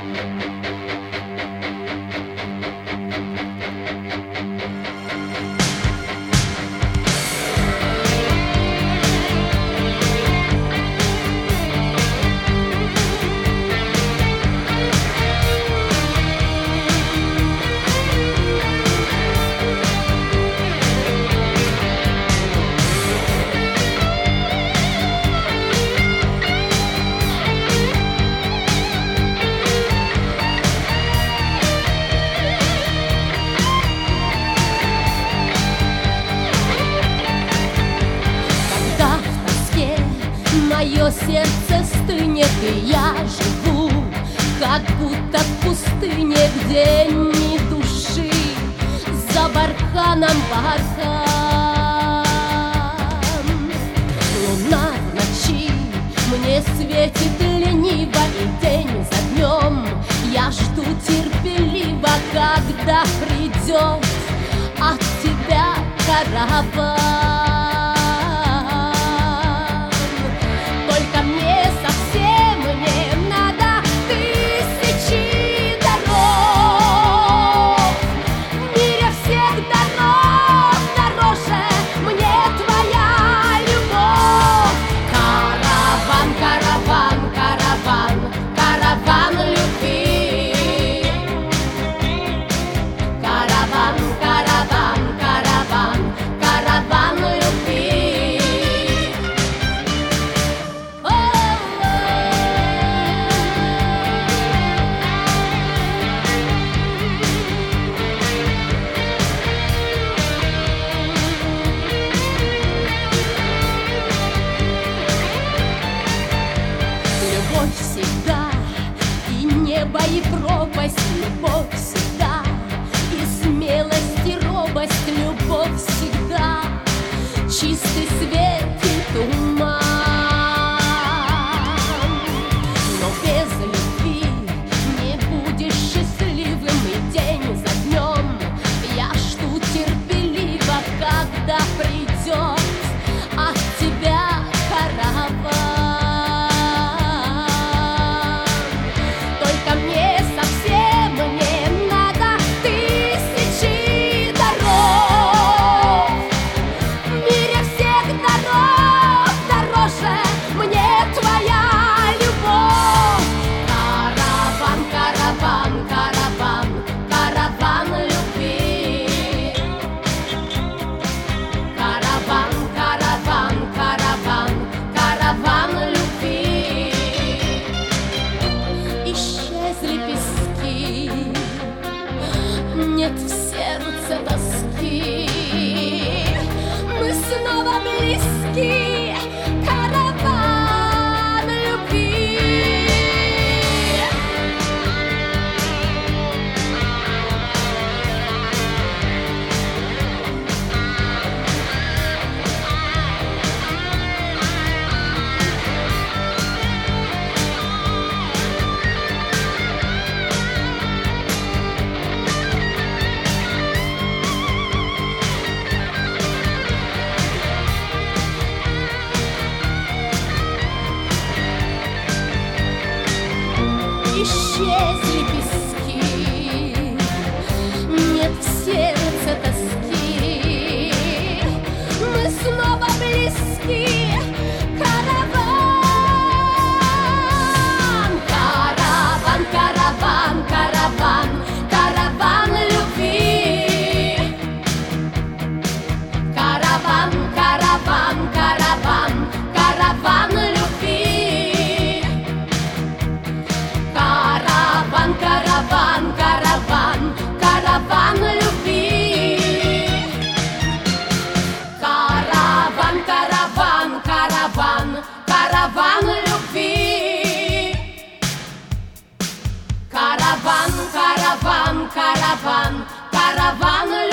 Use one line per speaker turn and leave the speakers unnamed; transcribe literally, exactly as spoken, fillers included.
Мое сердце стынет, и я живу, как будто в пустыне, где ни души, за барханом бархан. Луна в ночи мне светит лениво, и день за днем я жду терпеливо, когда придет от тебя караван. Всегда и небо, и пропасть, любовь всегда, и смелость, и робость, любовь всегда, чистый свет и туман. Но без любви не будешь счастливым, и день за днем я жду терпеливо, когда придет от тебя караван. Нет в сердце тоски, мы снова близки, караван любви. Исчезли пески, нет в сердце тоски, мы снова близки, караван. Караван, караван, караван, караван любви. Караван, караван, караван, караван любви. Караван, караван, караван, караван любви. Караван, караван, караван, караван любви. Караван, караван, караван, караван любви.